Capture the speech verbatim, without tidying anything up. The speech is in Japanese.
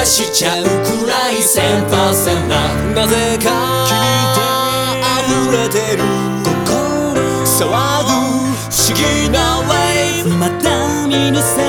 しちゃうくらいせんパーセントなぜか君で溢れてる心騒ぐ不思議なウェイブまた見ぬ世